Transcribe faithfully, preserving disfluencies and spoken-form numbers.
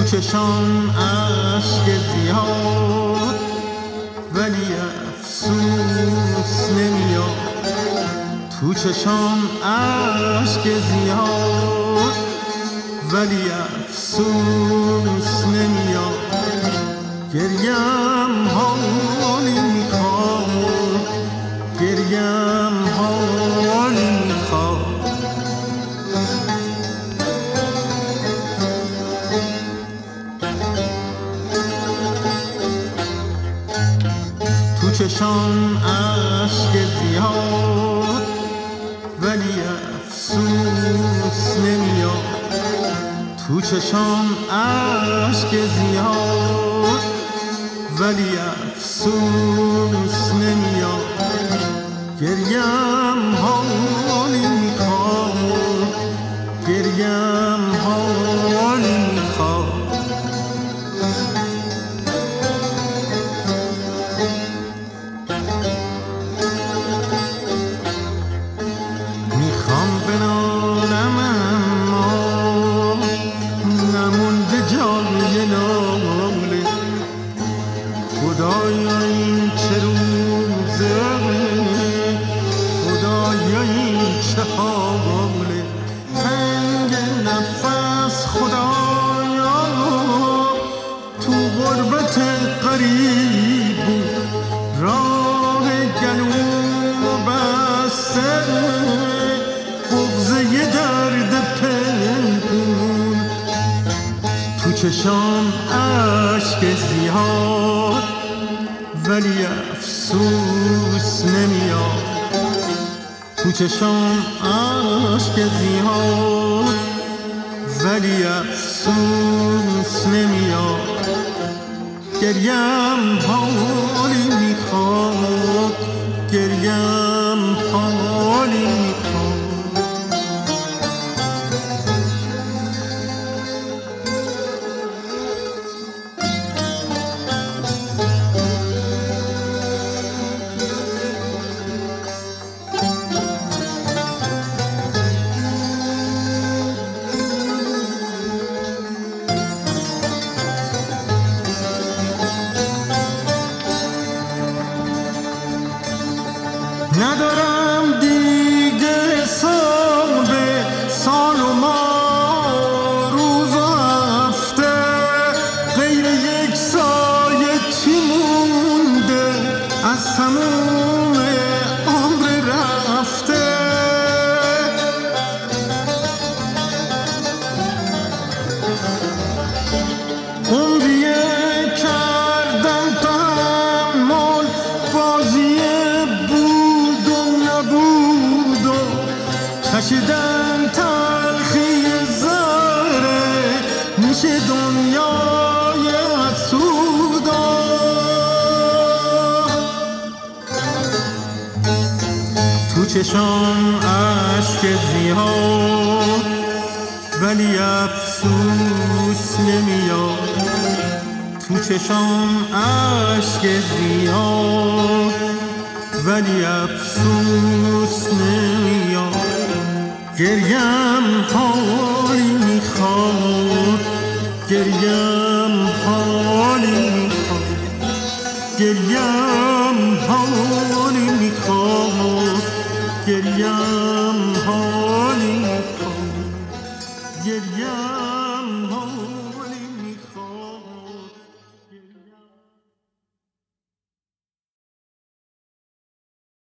چشام اشک زیاد ولی افسوس نمیاد. تو چشام اشک زیاد ولی افسوس نمیاد. گریم حالی میخواد، گریم حالی میخواد. تو چشام اشک زیاد ولی افسوس نمیاد. تو چشام اشک زیاد ولی افسوس نمیاد. گریم حالی میخواد، گریم حالی میخواد. میخوام بنالم اما نمونده جای ناله. خدایا این چه روزه، خدایا این چه حاله. تنگ نفس خدایا تو غربت غریب بود. راه گلو بسته بغضه درد پنهون. تو چشام اشک زیاد ولی افسوس نمیاد. تو چشام اشک زیاد ولی افسوس نمیاد. گریم حالی میخواد، گریم حالی میخواد. ندارم دیگه حساب سال و ماه، روز و هفته. غیر یک سایه چی مونده از تموم عمر رفته. عمریه کردم تحمل بازی کشیدن تلخی زهره میشه دنیای حسودا. تو چشام اشک زیاد ولی افسوس نمیاد. تو چشام اشک زیاد ولی افسوس نمیاد. گریم حالی میخواد، گریم حالی میخواد. گریم حالی میخواد، گریم حالی میخواد. گریم